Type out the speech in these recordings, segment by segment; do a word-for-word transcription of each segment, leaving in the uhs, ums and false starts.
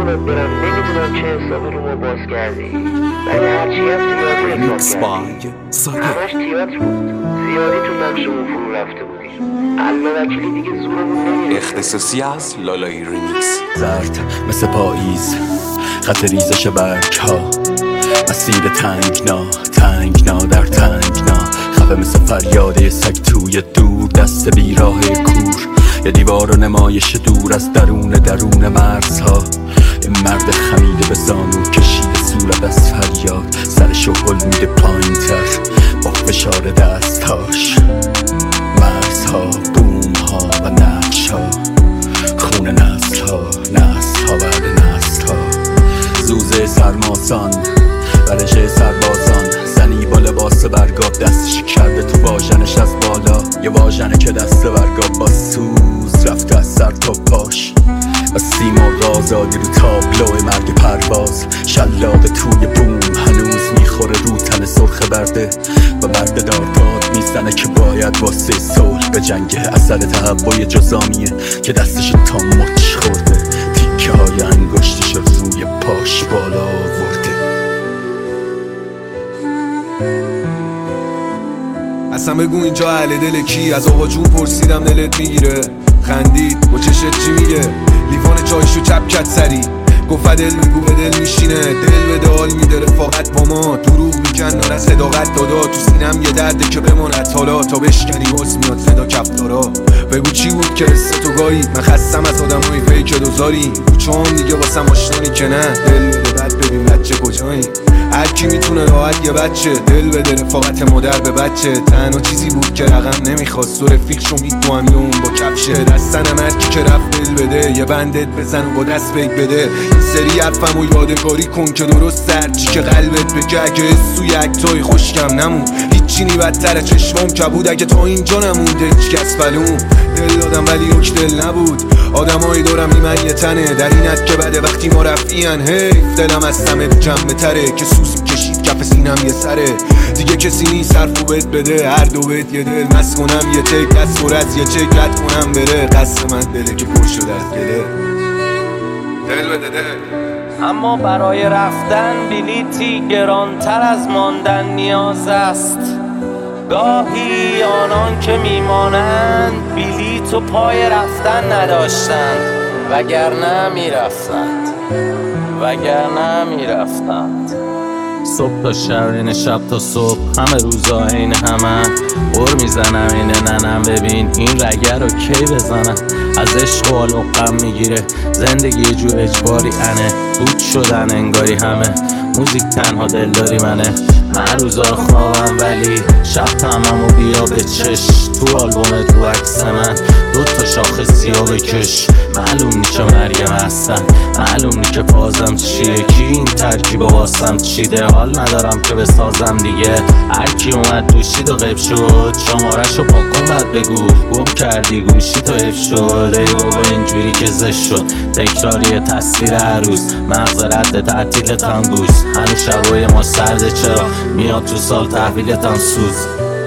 قربونت برم نمیدونم چه حسابی رو ما باز کردی، ولی هرچی هم زیادی حساب کردی. همش تیاتر بود، زیادی تو نقشمون فرو رفته بودی. الله وکیلی دیگه زورمون نمیره. اختصاصی از لالایی ریمیکس. زرد مثل پاییز، خط ریزش برگ ها، مسیر تنگنا تنگنا در تنگنا، خفه مثل فریاده سگ توی دور دست بیراه کور، یه دیوار و نمایش دور از درون درون مرزها. یه مرد خمیده به زانو کشیده صورت از فریاد، سرشو هل میده پایین تر با فشار دستاش. مرزها، بوم ها و نقش ها، خون نسل ها، نسل ها بعد نسل ها. زوزه سرماسان و رژه سربازان، زنی با لباس برگاب دستش کرده تو واژنش از بالا. یه واژنه که دست برگاب با سوز رفته از سر تا پاش، و سیمرغ آزادی رو تابلو مرگ پرواز. شلاق توی بوم هنوز میخوره رو تن سرخ برده، و برده دار داد میزنه که باید واسه صلح به جنگه. اثر تهوع جزامیه که دستش تا مچ خورده، تیکه های انگشتش روی پاش بالا آورده. اصلا بگو اینجا اهل دل کی؟ از آقا جون پرسیدم دلت میگیره؟ خندید با چشت چی میگه؟ لیوان چایشو چپ کت سری گفت دل میگو به دل میشینه، دل به دال میده رفاقت با ما، دروغ میکن ناره صداقت دادا. تو سینم یه درده که بماند حالا، تا بشکنی باز میاد صدا کفتارا. بگو چی بود که حس تو گاهی؟ من خستم از آدمای فیک دوزاری، کوچه‌ام دیگه واسم آشنانی که نه. دل بده بعد ببین بچه کجایی، هر کی میتونه راحت یه بچه دل بده رفاقت مادر به بچه. تنها چیزی بود که رقم نمیخواست و رفیقشو میدوام اون با کفشه. دستن مرکی که رفت دل بده، یه بندت بزن و با دست بیک بده. این سری حرفم و یادگاری کن که درست سرچی که قلبت بگه. اگه سوی اکتای خوشکم نمون هیچی نی بدتره، چشمام کبود اگه تا اینجا نمونده هیچ کس فلون. دل دادم ولی یک دل نبود، آدمایی دارم ایمن یه تنه در اینت که بده وقتی ما رفیان. حیف دلم از همه جمع تره که سوزی کشید کف سینم یه سره. دیگه کسی نیست حرفو بهت بده، هر دو بهت یه دل مست کنم یه تک دست فرز یه چک رد کنم بره. قصد من دله که پر شده از گله، دل بده دل. اما برای رفتن بلیتی گرانتر از ماندن نیاز است. گاهی آنان که میمانند بلیت و پای رفتن نداشتند، وگرنه میرفتند وگرنه میرفتند صبح تا شب این شب تا صبح، همه روزا این همه قر میزنم این ننم. ببین این رگه رو کی بزنم؟ از عشق و حال و غم میگیره زندگی یه جور اجباری انه. بود شدن انگاری همه موزیک تنها دلداری منه. من روزا خوابم ولی شب تمامو بیا به چش. تو آلبومت رو عکس من دو تا شاخه سیاه بکش. معلوم نی که مریم هستن، معلوم نی که پازم چیه، کی این ترکیب واسم چیده. حال ندارم که بسازم دیگه، هرکی اومد دوشید و غیب شد. شمارشو پاکن بعد بگو گم کردی گوشی تو حیف شد. ای بابا اینجوری که زش شد، تکراری تصویر هر روز، مغز رد تعطیلتم بوس. هنوز شبای ما سرده چرا میاد تو سال تحویلتم سوز.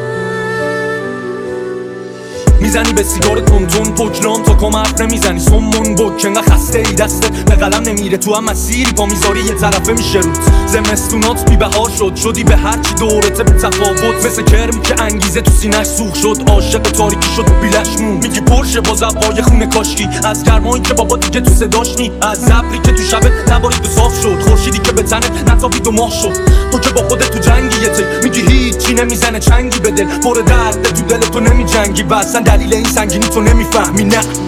میزنی به سیگار تونتون پکرام تا کم حرف نمیزنی سمون بک. انقدر خسته ای دستت به قلم نمیره، تو هم مسیری پا میذاری یه طرفه میشه روت. زمستونات بی بهار شد، شدی به هرچی دورته بی تفاوت. مثل کرم که انگیزه تو سینش سوخ شد، عاشق تاریکی شد و بیلش مون. میگی پرشه با زبای خونه کاشکی، از گرمایی که بابا دیگه تو صداش نی، از زبری که تو شبت نبارید و صاف شد، خورشیدی که به تنت نتابید و ماه شد. تو که با خودت تو جنگی یه تی میگی هیچی نمیزنه چنگی به دل، پر درد تو دل تو نمیجنگی و اصلا دلیل این سنگینی تو نمیفهمی. نه